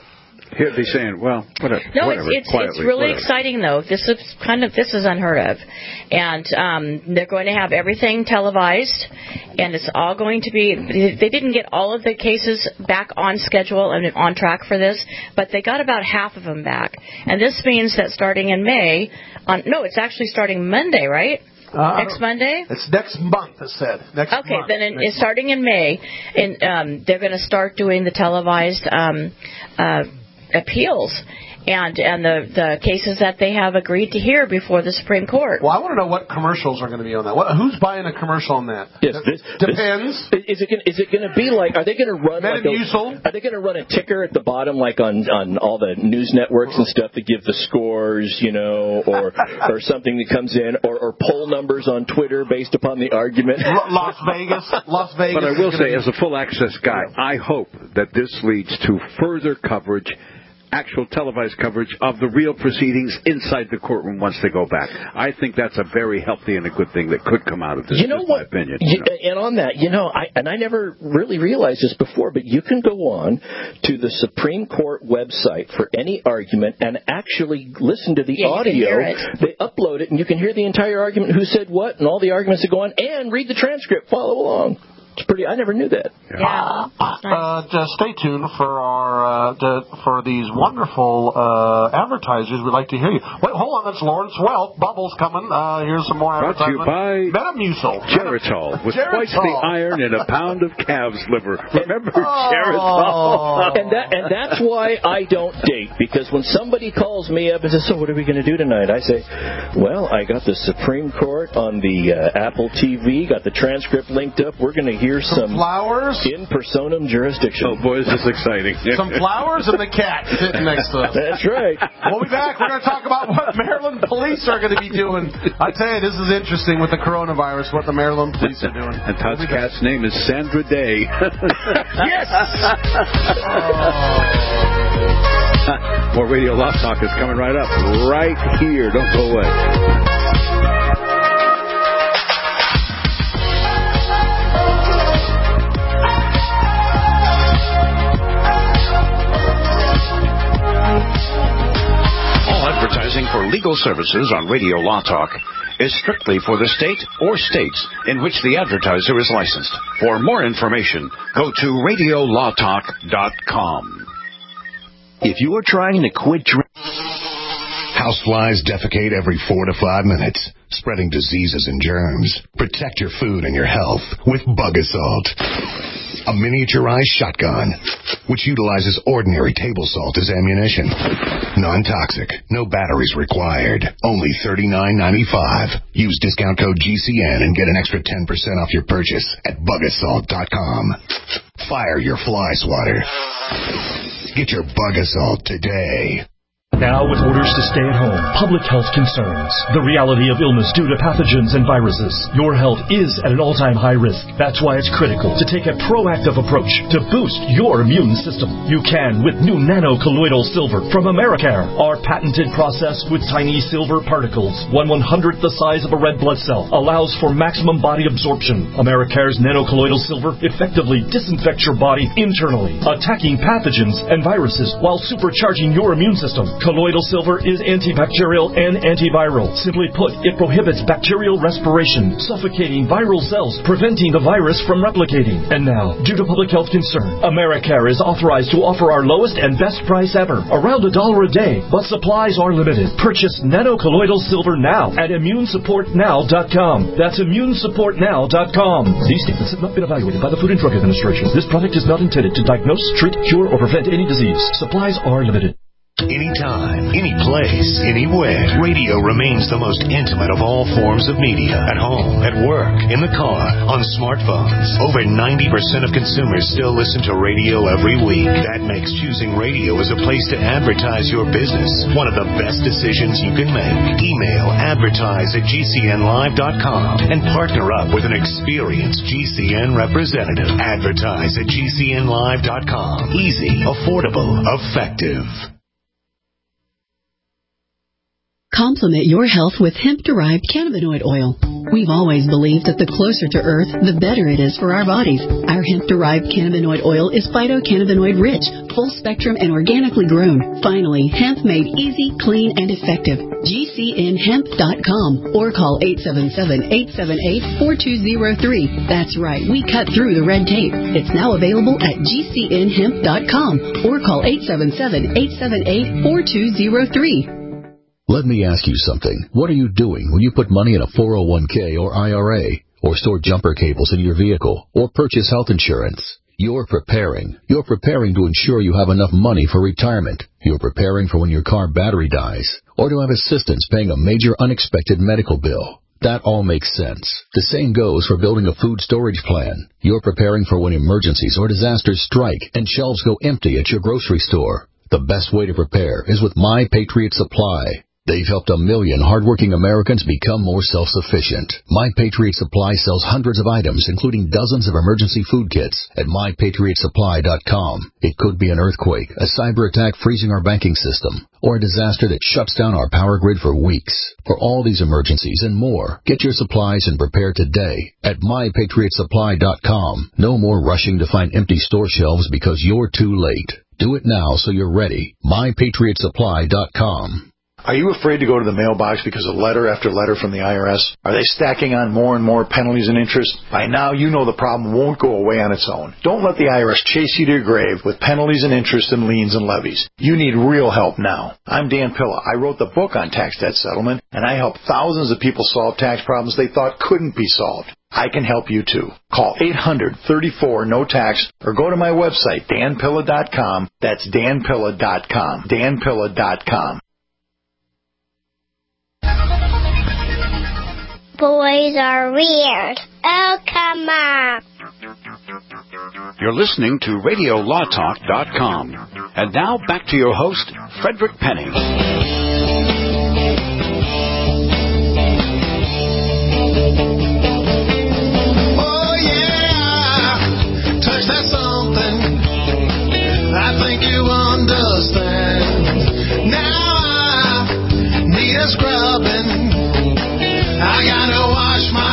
Here they're saying, well, whatever. No, whatever, it's it's, quietly, it's really whatever. exciting though. This is kind of this is unheard of, and um, they're going to have everything televised, and it's all going to be. They didn't get all of the cases back on schedule and on track for this, but they got about half of them back, and this means that starting in May, on no, it's actually starting Monday, right? Uh, next Monday? It's next month, it said. Next okay, month. then in, next it's starting in May, and um, they're going to start doing the televised um, uh, appeals and and the, the cases that they have agreed to hear before the Supreme Court. Well, I want to know what commercials are going to be on that. What, who's buying a commercial on that? Yes, this, depends. This, is it gonna, is it going to be like? Are they going to run like a, Metamucil? Are they going to run a ticker at the bottom, like on, on all the news networks and stuff, that give the scores, you know, or or something that comes in, or, or poll numbers on Twitter based upon the argument? Las Vegas, Las Vegas. But I will say, be... as a full access guy, I hope that this leads to further coverage, actual televised coverage of the real proceedings inside the courtroom once they go back. I think that's a very healthy and a good thing that could come out of this, you know in what, my opinion. You, you know. And on that, you know, I, and I never really realized this before, but you can go on to the Supreme Court website for any argument and actually listen to the yeah, audio. They upload it, and you can hear the entire argument, who said what, and all the arguments that go on, and read the transcript, follow along. It's pretty. I never knew that. Yeah. Uh, uh, just stay tuned for our uh, to, for these wonderful uh, advertisers. We'd like to hear you. Wait, hold on. That's Lawrence Welk. Bubbles coming. Uh, here's some more Brought to you advertisement. by Metamucil. Geritol with Geritol. twice the iron and a pound of calf's liver. Remember Oh. Geritol? And that and that's why I don't date, because when somebody calls me up and says, "So what are we going to do tonight?" I say, "Well, I got the Supreme Court on the uh, Apple T V. Got the transcript linked up. We're going to hear Some some flowers. in personam jurisdiction." Oh, boy, this is exciting. Some flowers and the cat sitting next to us. That's right. We'll be back. We're going to talk about what Maryland police are going to be doing. I tell you, this is interesting with the coronavirus, what the Maryland police are doing. And Todd's cat's name is Sandra Day. Yes! More Radio Law Talk is coming right up, right here. Don't go away. Advertising for legal services on Radio Law Talk is strictly for the state or states in which the advertiser is licensed. For more information, go to radio law talk dot com. If you are trying to quit drinking... Houseflies defecate every four to five minutes, spreading diseases and germs. Protect your food and your health with Bug Assault. A miniaturized shotgun, which utilizes ordinary table salt as ammunition. Non-toxic, no batteries required. Only thirty-nine ninety-five. Use discount code G C N and get an extra ten percent off your purchase at bug assault dot com. Fire your fly swatter. Get your Bug Assault today. Now, with orders to stay at home, public health concerns, the reality of illness due to pathogens and viruses, your health is at an all-time high risk. That's why it's critical to take a proactive approach to boost your immune system. You can with new nano-colloidal silver from Americare. Our patented process with tiny silver particles, one one-hundredth the size of a red blood cell, allows for maximum body absorption. Americare's nano-colloidal silver effectively disinfects your body internally, attacking pathogens and viruses while supercharging your immune system. Colloidal silver is antibacterial and antiviral. Simply put, it prohibits bacterial respiration, suffocating viral cells, preventing the virus from replicating. And now, due to public health concern, Americare is authorized to offer our lowest and best price ever, around a dollar a day, but supplies are limited. Purchase nano-colloidal silver now at immune support now dot com. That's immune support now dot com. These statements have not been evaluated by the Food and Drug Administration. This product is not intended to diagnose, treat, cure, or prevent any disease. Supplies are limited. Anytime, Any place, anywhere. Radio remains the most intimate of all forms of media. At home, at work, in the car, on smartphones. Over ninety percent of consumers still listen to radio every week. That makes choosing radio as a place to advertise your business one of the best decisions you can make. Email advertise at G C N live dot com and partner up with an experienced G C N representative. Advertise at G C N live dot com. Easy, affordable, effective. Complement your health with hemp-derived cannabinoid oil. We've always believed that the closer to Earth, the better it is for our bodies. Our hemp-derived cannabinoid oil is phytocannabinoid-rich, full-spectrum, and organically grown. Finally, hemp made easy, clean, and effective. G C N hemp dot com or call eight seven seven, eight seven eight, four two zero three. That's right, we cut through the red tape. It's now available at G C N hemp dot com or call eight seven seven, eight seven eight, four two zero three. Let me ask you something. What are you doing when you put money in a four oh one k or I R A, or store jumper cables in your vehicle, or purchase health insurance? You're preparing. You're preparing to ensure you have enough money for retirement. You're preparing for when your car battery dies, or to have assistance paying a major unexpected medical bill. That all makes sense. The same goes for building a food storage plan. You're preparing for when emergencies or disasters strike and shelves go empty at your grocery store. The best way to prepare is with My Patriot Supply. They've helped a million hardworking Americans become more self-sufficient. My Patriot Supply sells hundreds of items, including dozens of emergency food kits at my patriot supply dot com. It could be an earthquake, a cyber attack freezing our banking system, or a disaster that shuts down our power grid for weeks. For all these emergencies and more, get your supplies and prepare today at my patriot supply dot com. No more rushing to find empty store shelves because you're too late. Do it now so you're ready. my patriot supply dot com. Are you afraid to go to the mailbox because of letter after letter from the I R S? Are they stacking on more and more penalties and interest? By now, you know the problem won't go away on its own. Don't let the I R S chase you to your grave with penalties and interest and liens and levies. You need real help now. I'm Dan Pilla. I wrote the book on tax debt settlement, and I helped thousands of people solve tax problems they thought couldn't be solved. I can help you too. Call eight hundred, thirty-four, no tax or go to my website, dan pilla dot com. That's dan pilla dot com. dan pilla dot com. Boys are weird. Oh, come on. You're listening to radio law talk dot com. And now back to your host, Frederick Penny. Oh, yeah. Touch that something. I think you understand. Now I need a scrubbing. I gotta wash my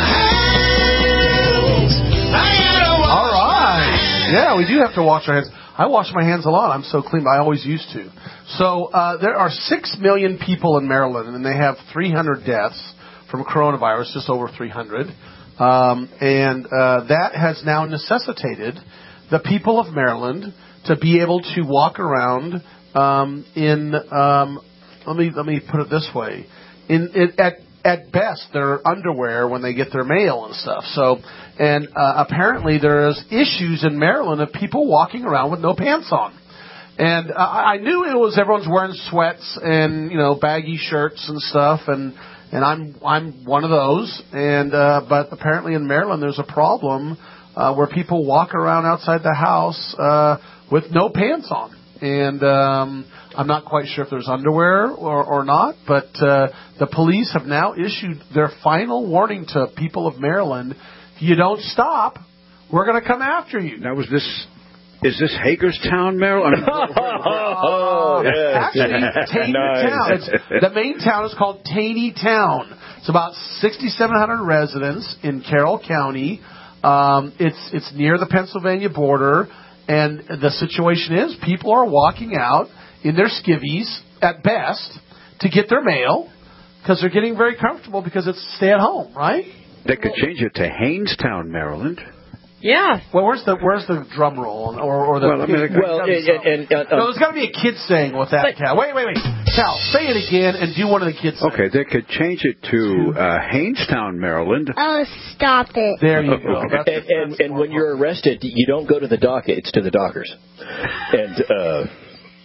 hands. I gotta wash All right. my hands. Yeah, we do have to wash our hands. I wash my hands a lot. I'm so clean. I always used to. So uh, there are six million people in Maryland, and they have three hundred deaths from coronavirus, just over three hundred. Um, and uh, that has now necessitated the people of Maryland to be able to walk around um, in, um, let me let me put it this way, in, in at At best, their underwear when they get their mail and stuff. So, and uh, apparently there's issues in Maryland of people walking around with no pants on. And uh, I knew it was everyone's wearing sweats and, you know, baggy shirts and stuff. And and I'm I'm one of those. And uh, but apparently in Maryland there's a problem uh, where people walk around outside the house uh, with no pants on. And um, I'm not quite sure if there's underwear or, or not, but uh, the police have now issued their final warning to people of Maryland. If you don't stop, we're going to come after you. Now, was this... Is this Hagerstown, Maryland? Oh, yes. Actually, Taney Nice. Town. It's, the main town is called Taney Town. It's about sixty-seven hundred residents in Carroll County. Um, it's it's near the Pennsylvania border, and the situation is people are walking out in their skivvies at best to get their mail because they're getting very comfortable because it's stay at home, right? They could change it to Hanestown, Maryland. Yeah. Well, where's the where's the drum roll or, or the? Well, I mean, well, and, and, and, uh, no, there's got to be a kid saying with that. But, Cal. Wait, wait, wait. Cal, say it again and do one of the kids. Okay, they could change it to uh, Hanestown, Maryland. Oh, stop it. There you go. That's, and and, and when you're arrested, you don't go to the docket; it's to the dockers. And uh,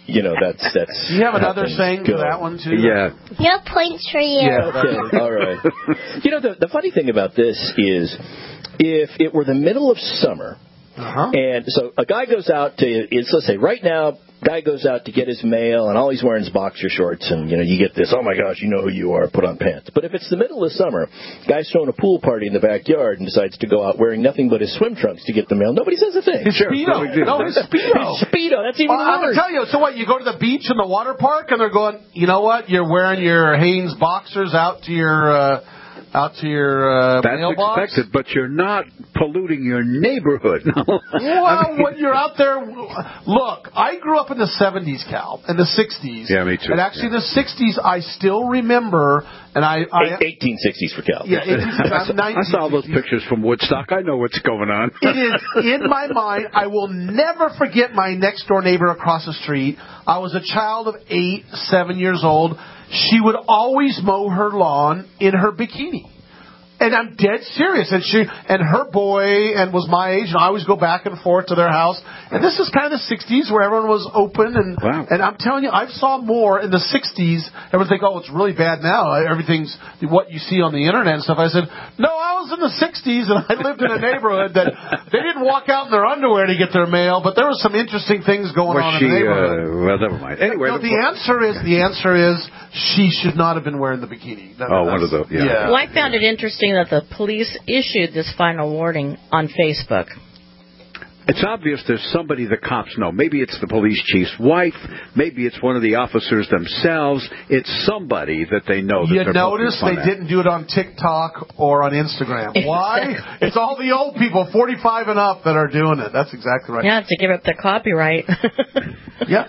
you know, that's that's. Do you have another saying go. for that one too? Yeah. No points for you. Yeah. Okay. All right. You know, the the funny thing about this is, if it were the middle of summer. Uh-huh. And so a guy goes out to, it's, let's say right now, guy goes out to get his mail, and all he's wearing is boxer shorts, and, you know, you get this, oh, my gosh, you know who you are, put on pants. But if it's the middle of summer, guy's throwing a pool party in the backyard and decides to go out wearing nothing but his swim trunks to get the mail, nobody says a thing. His Speedo. No, his Speedo. His Speedo. That's even well, I'm worse. going to tell you, so what, you go to the beach in the water park, and they're going, you know what, you're wearing your Hanes boxers out to your... Uh, out to your uh, That's mailbox? expected, but you're not polluting your neighborhood. Well, I mean, when you're out there, look, I grew up in the seventies, Cal, in the sixties. Yeah, me too. And actually, yeah. in the sixties, I still remember, and I... I eighteen sixties for Cal. Yeah, eighteen sixties. I saw those pictures from Woodstock. I know what's going on. It is in my mind. I will never forget my next-door neighbor across the street. I was a child of eight, seven years old. She would always mow her lawn in her bikini. And I'm dead serious. And she and her boy and was my age, and I always go back and forth to their house. And this is kind of the sixties where everyone was open. And wow. and I'm telling you, I saw more in the sixties. Everyone think, oh, it's really bad now. Everything's what you see on the internet and stuff. I said, no, I was in the sixties, and I lived in a neighborhood that they didn't walk out in their underwear to get their mail, but there were some interesting things going Was on she, in the neighborhood. Uh, well, never mind. Anyway, no, the answer is the answer is she should not have been wearing the bikini. That, oh, one of those. Yeah. yeah. Well, I found it interesting that the police issued this final warning on Facebook. It's obvious there's somebody the cops know. Maybe it's the police chief's wife. Maybe it's one of the officers themselves. It's somebody that they know. That You they're notice they at. didn't do it on TikTok or on Instagram. Why? It's all the old people, forty-five and up, that are doing it. That's exactly right. Yeah, to give up their copyright. Yeah.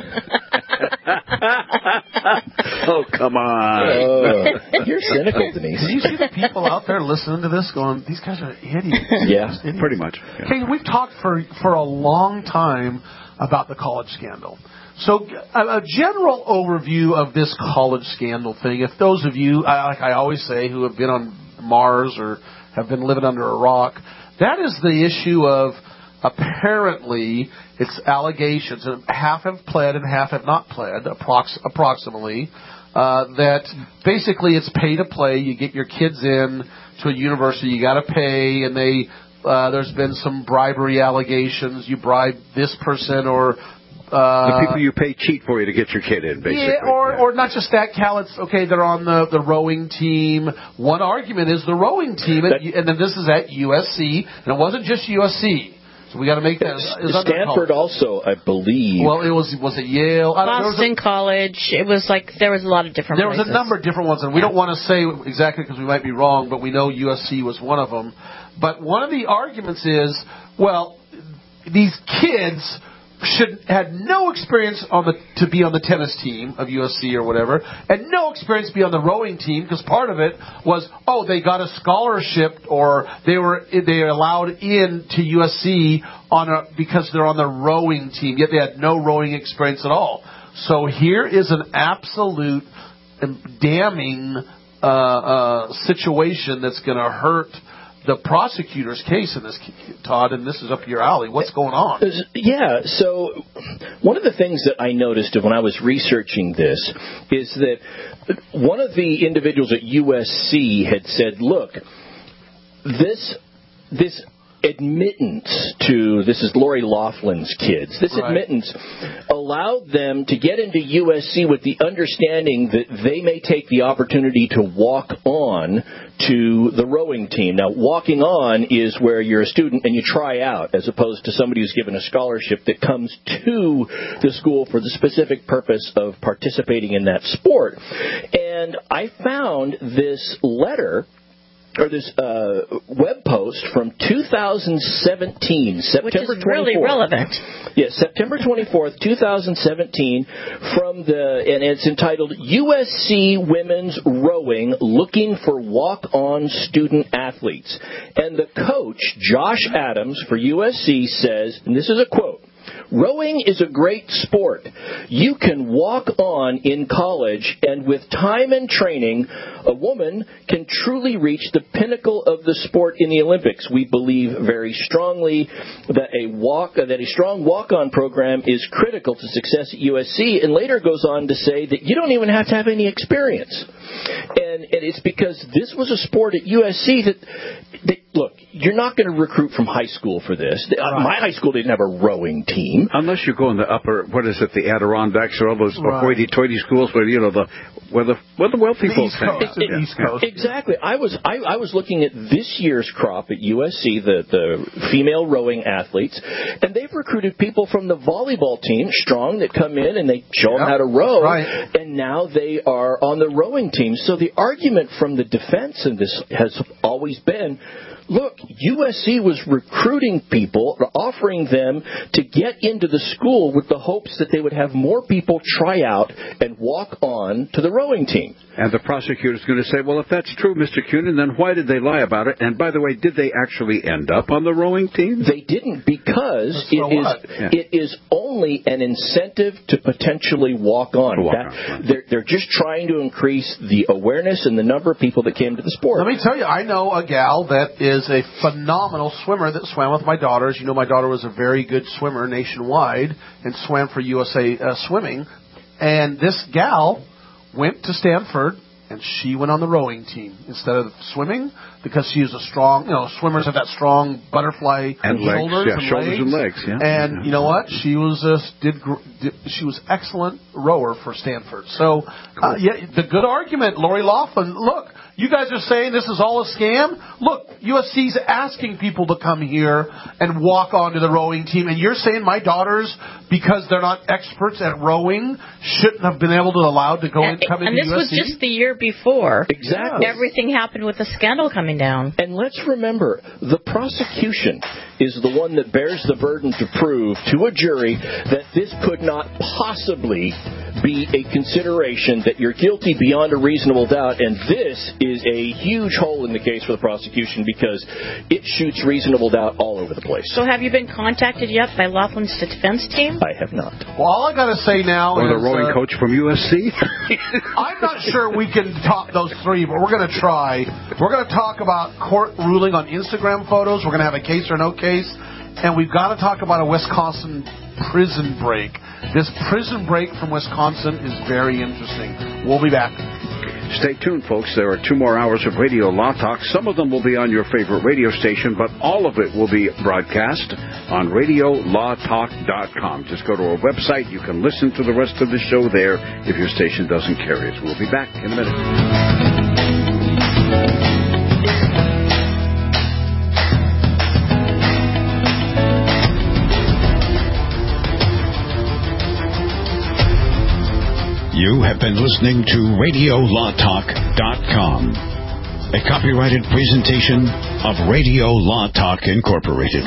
Oh, come on. Uh, you're cynical, Denise. Do you see the people out there listening to this going, these guys are idiots? Yeah, idiots. Pretty much. Yeah. Okay, we've talked for, for a long time about the college scandal. So a, a general overview of this college scandal thing, if those of you, like I always say, who have been on Mars or have been living under a rock, that is the issue of apparently it's allegations, and half have pled and half have not pled, approx- approximately, uh, that basically it's pay to play. You get your kids in to a university, you got to pay, and they uh, there's been some bribery allegations. You bribe this person or uh, the people you pay cheat for you to get your kid in, basically. Yeah, or or not just that, Cal. It's okay. They're on the, the rowing team. One argument is the rowing team, at, and then this is at U S C, and it wasn't just U S C. So we got to make that. Stanford also, I believe. Well, it was was it Yale? Boston a, College. It was like there was a lot of different. There places. was a number of different ones, and we don't want to say exactly because we might be wrong, but we know U S C was one of them. But one of the arguments is, well, these kids should had no experience on the to be on the tennis team of U S C or whatever, and no experience to be on the rowing team because part of it was oh they got a scholarship or they were they were allowed in to U S C on a because they're on the rowing team, yet they had no rowing experience at all. So here is an absolute damning uh, uh, situation that's going to hurt the prosecutor's case in this, Todd, and this is up your alley. What's going on? Yeah, so one of the things that I noticed when I was researching this is that one of the individuals at U S C had said, look, this this admittance to, this is Lori Laughlin's kids, this right. admittance allowed them to get into U S C with the understanding that they may take the opportunity to walk on to the rowing team. Now, walking on is where you're a student and you try out, as opposed to somebody who's given a scholarship that comes to the school for the specific purpose of participating in that sport. And I found this letter or this uh, web post from two thousand seventeen, September Which is really relevant. Yes, September twenty-fourth, twenty seventeen, from the, and it's entitled U S C Women's Rowing Looking for Walk-On Student Athletes. And the coach, Josh Adams, for U S C says, and this is a quote, Rowing is a great sport. You can walk on in college, and with time and training, a woman can truly reach the pinnacle of the sport in the Olympics. We believe very strongly that a walk, that a strong walk-on program is critical to success at U S C, and later goes on to say that you don't even have to have any experience. And, and it's because this was a sport at U S C that, that look, you're not going to recruit from high school for this. Right. My high school didn't have a rowing team. Unless you go in the upper, what is it, the Adirondacks or all those Right. hoity-toity schools where, you know, the where the, where the wealthy The folks East hang Coast. out. It- Yeah. East Coast. Exactly. I was I, I was looking at this year's crop at U S C, the, the female rowing athletes, and they've recruited people from the volleyball team, strong, that come in and they show them Yep. how to row, Right. and now they are on the rowing team. So the argument from the defense in this has always been, look, U S C was recruiting people, offering them to get into the school with the hopes that they would have more people try out and walk on to the rowing team. And the prosecutor's going to say, well, if that's true, Mister Cunin, then why did they lie about it? And by the way, did they actually end up on the rowing team? They didn't, because it So is what? Yeah. it is only an incentive to potentially walk on. Walk That- on, right. they're, they're just trying to increase the awareness and the number of people that came to the sport. Let me tell you, I know a gal that is a phenomenal swimmer that swam with my daughters. You know, my daughter was a very good swimmer nationwide and swam for U S A uh, Swimming. And this gal went to Stanford, and she went on the rowing team instead of swimming, because she is a strong, you know, swimmers have that strong butterfly And legs, shoulders, yeah, and, shoulders legs. and legs, yeah. And you know what? She was uh, did, gr- did she was excellent rower for Stanford. So, uh, yeah, the good argument, Lori Laughlin. Look, you guys are saying this is all a scam. Look, U S C's asking people to come here and walk onto the rowing team, and you're saying my daughters, because they're not experts at rowing, shouldn't have been able to allowed to go and, come And into this U S was C? just the year before. Exactly. Everything happened with the scandal coming down. And let's remember, the prosecution is the one that bears the burden to prove to a jury that this could not possibly be a consideration, that you're guilty beyond a reasonable doubt. And this is a huge hole in the case for the prosecution, because it shoots reasonable doubt all over the place. So have you been contacted yet by Laughlin's defense team? I have not. Well, all I got to say now Or is the rowing uh, coach from U S C? I'm not sure we can top those three, but we're going to try. We're going to talk about court ruling on Instagram photos. We're going to have a case or no case. And we've got to talk about a Wisconsin prison break. This prison break from Wisconsin is very interesting. We'll be back. Stay tuned, folks. There are two more hours of Radio Law Talk. Some of them will be on your favorite radio station, but all of it will be broadcast on radio law talk dot com. Just go to our website. You can listen to the rest of the show there if your station doesn't carry it. We'll be back in a minute. You have been listening to radio law talk dot com, a copyrighted presentation of Radio Law Talk Incorporated.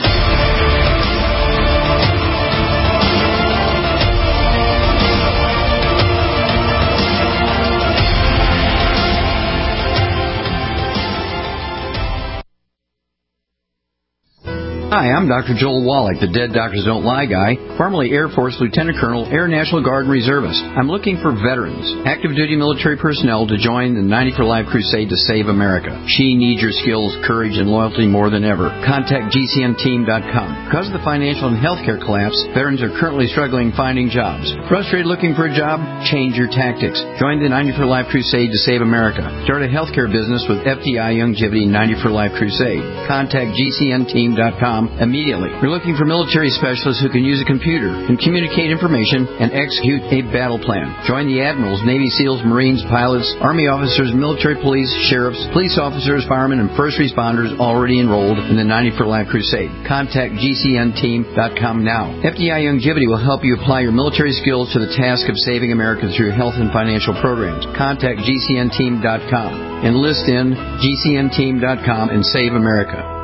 Hi, I'm Doctor Joel Wallach, the Dead Doctors Don't Lie guy, formerly Air Force Lieutenant Colonel, Air National Guard and Reservist. I'm looking for veterans, active duty military personnel to join the ninety for Life crusade to save America. She needs your skills, courage, and loyalty more than ever. Contact G C N team dot com. Because of the financial and healthcare collapse, veterans are currently struggling finding jobs. Frustrated looking for a job? Change your tactics. Join the ninety for Life crusade to save America. Start a healthcare business with F D I Longevity ninety for Life crusade. Contact G C N team dot com immediately. We're looking for military specialists who can use a computer and communicate information and execute a battle plan. Join the admirals, Navy SEALs, Marines, pilots, Army officers, military police, sheriffs, police officers, firemen, and first responders already enrolled in the ninety for Life crusade. Contact G C N team dot com now. F D I Longevity will help you apply your military skills to the task of saving America through health and financial programs. Contact G C N team dot com. Enlist in G C N team dot com and save America.